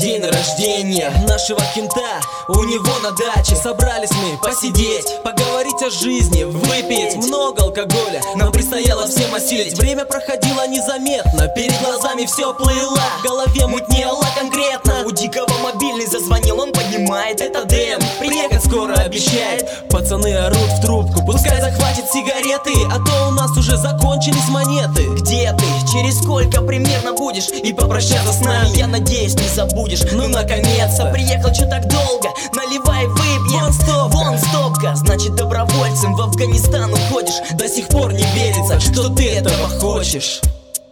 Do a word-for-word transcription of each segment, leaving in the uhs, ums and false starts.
день рождения нашего кента. У него на даче собрались мы посидеть, поговорить о жизни, выпить много алкоголя. Нам предстояло всем осилить. Время проходило незаметно, перед глазами все плыло, в голове мутнело конкретно. У Дикого мобильный зазвонил, он поднимает. Это Дэн, приехать скоро обещает. Пацаны орут в трубку, пускай захватит сигареты, а то у нас уже закончились монеты. Где ты? Через сколько примерно будешь? И попрощаться с нами, я надеюсь, не забудешь. Ну наконец-то. Приехал, чё так долго? Наливай, выпьем. Вон стоп, вон стопка. Значит, добровольцем в Афганистан уходишь. До сих пор не верится, что ты этого хочешь.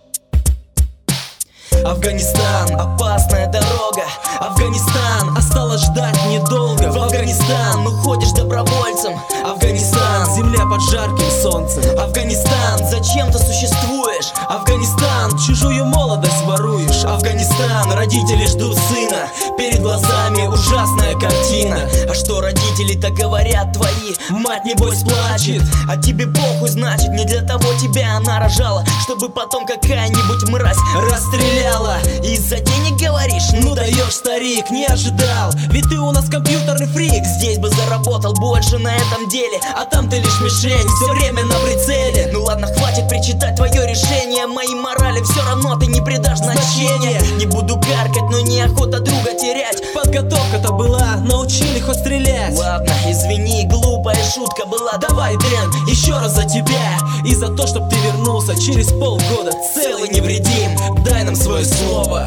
Афганистан, опасная дорога. Афганистан, осталось ждать недолго. В Афганистан уходишь добровольцем. Афганистан, земля под жарким солнцем. Афганистан, зачем ты существуешь? Афганистан, чужую молодость воруешь. Афганистан, родители ждут сына, перед глазами ужасная картина. А что родители-то говорят твои? Мать небось плачет, а тебе похуй, значит, не для того тебя она рожала, чтобы потом какая-нибудь мразь расстреляла. Из-за денег говоришь? Ну даешь, старик, не ожидал, ведь ты у нас компьютерный фрик. Здесь бы заработал больше на этом деле, а там ты лишь мишень, все время на прицеле. Ну ладно, хватит причитать твое решение, моим морали все равно ты не придашь значения. Не буду каркать, но неохота друга терять. Подготовка-то была, научили хоть стрелять. Ладно, извини, глупая шутка была. Давай, Дэн, еще раз за тебя и за то, чтоб ты вернулся через полгода целый невредим. Дай нам свое слово.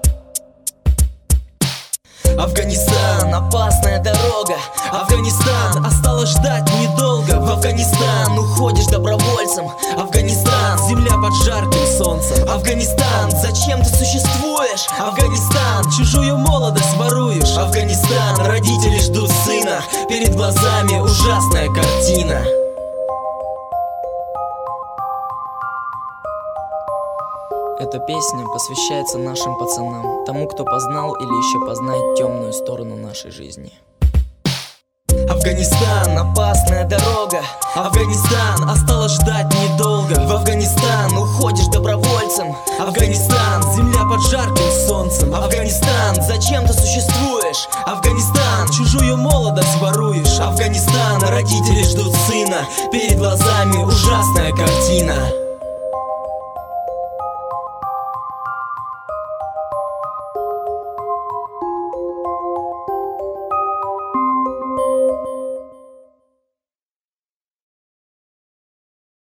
Афганистан, опасная дорога. Афганистан, осталось ждать недолго. В Афганистан уходишь добровольцем. Афганистан, земля под жарким солнцем. Афганистан, зачем ты существуешь? Афганистан, чужую молодость воруешь. Афганистан, родители ждут сына, перед глазами ужасная картина. Эта песня посвящается нашим пацанам, тому, кто познал или еще познает темную сторону нашей жизни. Афганистан, опасная дорога. Афганистан, осталось ждать недолго. В Афганистан уходишь добровольцем. Афганистан, земля под жарким солнцем. Афганистан, зачем ты существуешь? Афганистан, чужую молодость воруешь. Афганистан, родители ждут сына, перед глазами ужасная картина.